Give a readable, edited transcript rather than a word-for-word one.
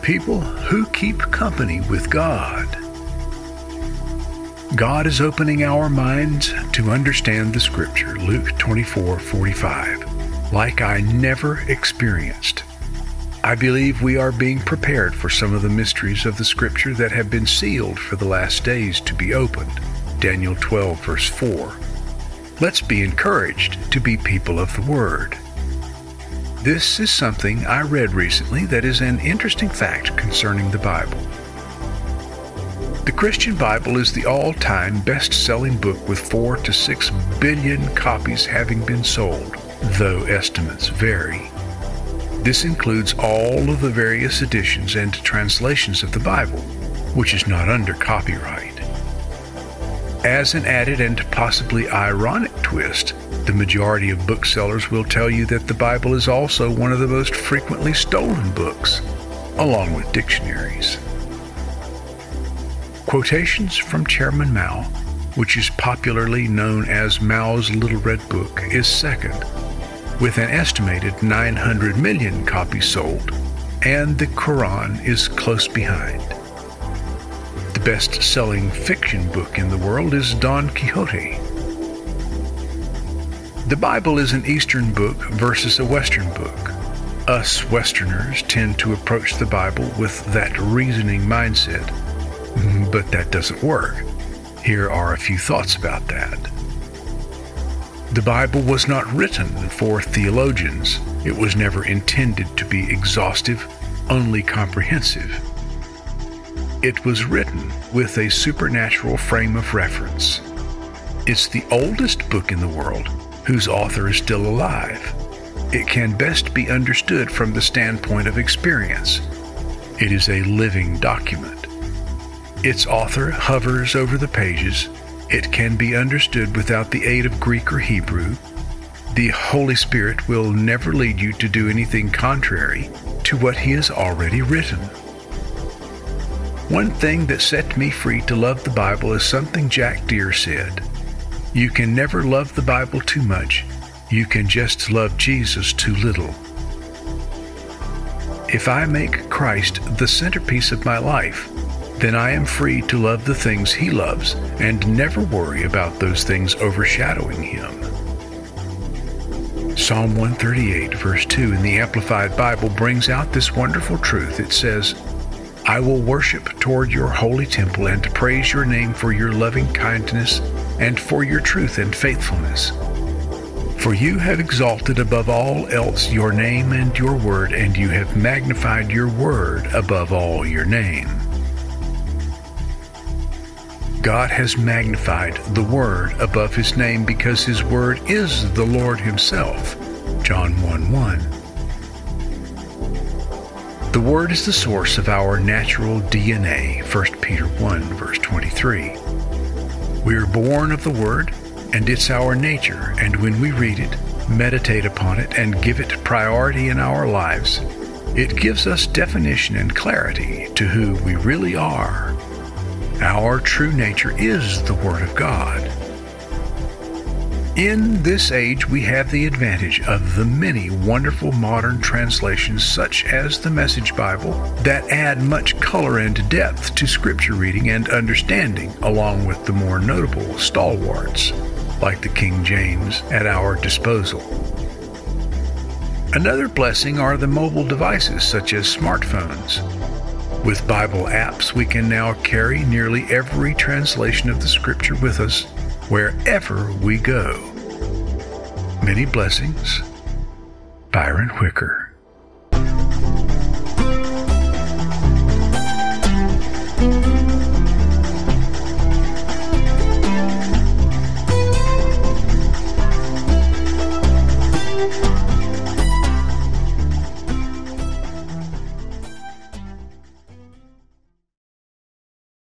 people who keep company with God. God is opening our minds to understand the Scripture, Luke 24:45, like I never experienced. I believe we are being prepared for some of the mysteries of the Scripture that have been sealed for the last days to be opened, Daniel 12, verse 4. Let's be encouraged to be people of the Word. This is something I read recently that is an interesting fact concerning the Bible. The Christian Bible is the all-time best-selling book with 4 to 6 billion copies having been sold, though estimates vary. This includes all of the various editions and translations of the Bible, which is not under copyright. As an added and possibly ironic twist, the majority of booksellers will tell you that the Bible is also one of the most frequently stolen books, along with dictionaries. Quotations from Chairman Mao, which is popularly known as Mao's Little Red Book, is second, with an estimated 900 million copies sold, and the Quran is close behind. The best-selling fiction book in the world is Don Quixote. The Bible is an Eastern book versus a Western book. Us Westerners tend to approach the Bible with that reasoning mindset, but that doesn't work. Here are a few thoughts about that. The Bible was not written for theologians. It was never intended to be exhaustive, only comprehensive. It was written with a supernatural frame of reference. It's the oldest book in the world whose author is still alive. It can best be understood from the standpoint of experience. It is a living document. Its author hovers over the pages. It can be understood without the aid of Greek or Hebrew. The Holy Spirit will never lead you to do anything contrary to what He has already written. One thing that set me free to love the Bible is something Jack Deere said. You can never love the Bible too much. You can just love Jesus too little. If I make Christ the centerpiece of my life, then I am free to love the things He loves and never worry about those things overshadowing Him. Psalm 138, verse 2 in the Amplified Bible brings out this wonderful truth. It says, I will worship toward your holy temple and praise your name for your loving kindness and for your truth and faithfulness. For you have exalted above all else your name and your word, and you have magnified your word above all your name. God has magnified the Word above His name because His Word is the Lord Himself. John 1:1. The Word is the source of our natural DNA. 1 Peter 1, verse 23. We are born of the Word, and it's our nature, and when we read it, meditate upon it, and give it priority in our lives, it gives us definition and clarity to who we really are. Our true nature is the Word of God. In this age, we have the advantage of the many wonderful modern translations, such as the Message Bible, that add much color and depth to Scripture reading and understanding, along with the more notable stalwarts, like the King James, at our disposal. Another blessing are the mobile devices, such as smartphones. With Bible apps, we can now carry nearly every translation of the Scripture with us wherever we go. Many blessings. Byron Whicker.